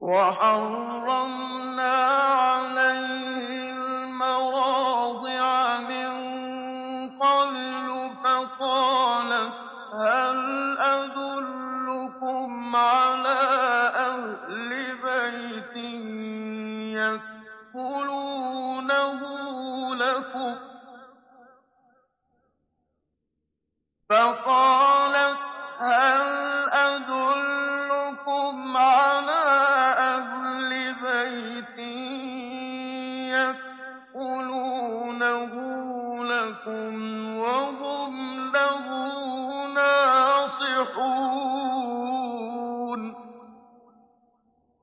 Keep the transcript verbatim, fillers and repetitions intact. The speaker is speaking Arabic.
وَحَرَّمْنَا عَلَيْهِ الْمَرَاضِعَ مِن قَبْلُ فَقَالَتْ هَلْ أَدُلُّكُمْ عَلَىٰ أَهْلِ بَيْتٍ يَكْفُلُونَهُ لَكُمْ ۖ فَقَالَتْ هَلْ أَدُلُّكُمْ عَلَىٰ أَهْلِ بَيْتٍ يَكْفُلُونَهُ لَكُمْ